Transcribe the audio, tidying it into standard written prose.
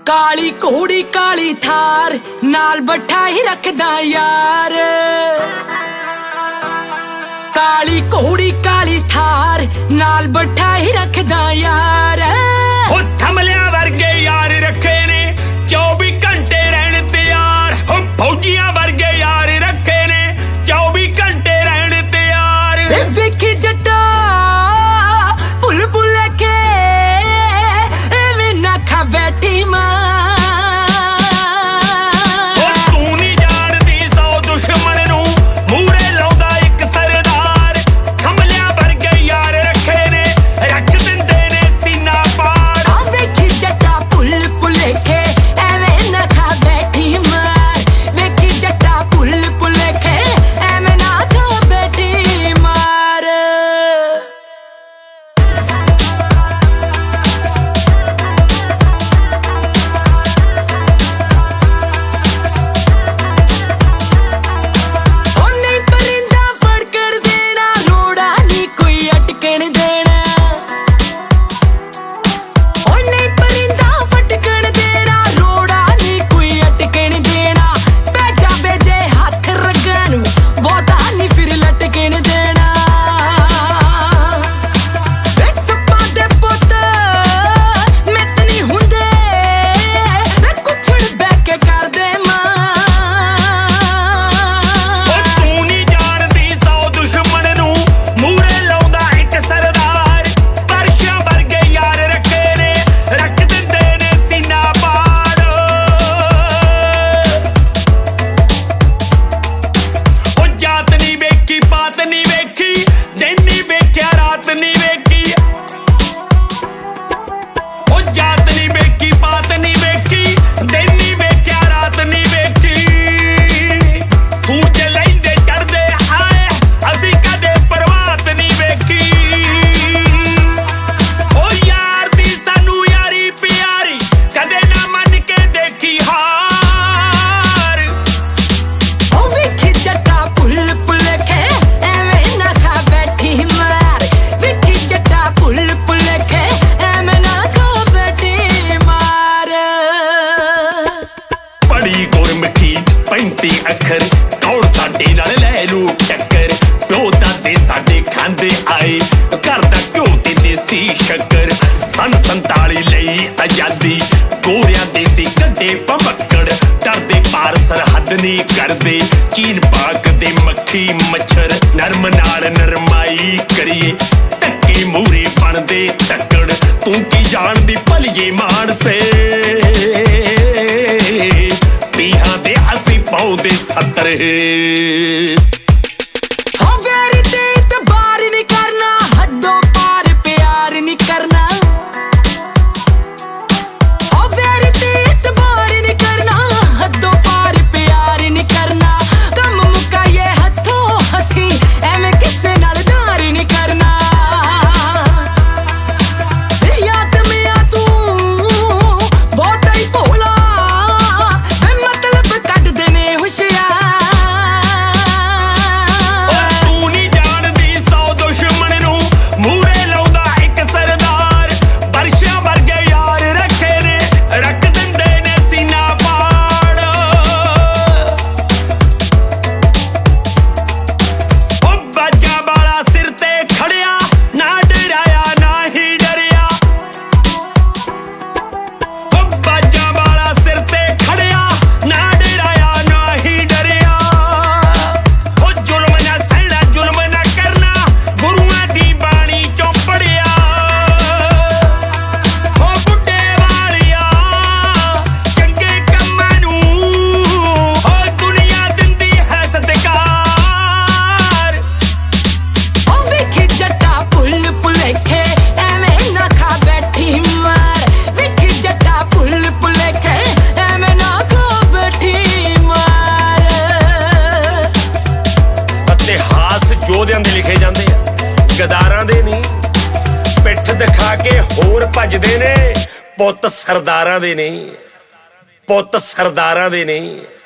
काली घोड़ी काली थार नाल बैठा ही रखदा यार। काली घोड़ी काली थार नाल बैठा ही रखदा यार। हो थमलिया वर्गे यार रखे ने 24 घंटे रहने तैयार। हो फौजियां वर्गे यार रखे ने 24 घंटे रहने तैयार। वेखी जट्टा पुल पुल के एवें ना खा बैठी मां। अखर कौड़ साडे नाल लै लू टक्कर। प्यो दादे साडे खांदे आए घर दा घ्यो ते देसी शक्कर। सन 47 लई आजादी गोरियां देसी कड्डे भमक्कड़। डरदे पार सरहद नहीं करदे चीन पाक दे मक्खी मच्छर। नरम नाल नरमाई करिए टक्के मूरे बनदे तक्कड़। तू की जानदी भलिए मानसे पीहां दे असी पाउंदे 70। ਯੋਧਿਆਂ ਦੇ ਲਿਖੇ ਜਾਂਦੇ ਆ ਗਦਾਰਾਂ ਦੇ ਨਹੀਂ। ਪਿੱਠ ਦਿਖਾ ਕੇ ਹੋਰ ਭੱਜਦੇ ਨੇ ਪੁੱਤ ਸਰਦਾਰਾਂ ਦੇ ਨਹੀਂ। ਪੁੱਤ ਸਰਦਾਰਾਂ ਦੇ ਨਹੀਂ।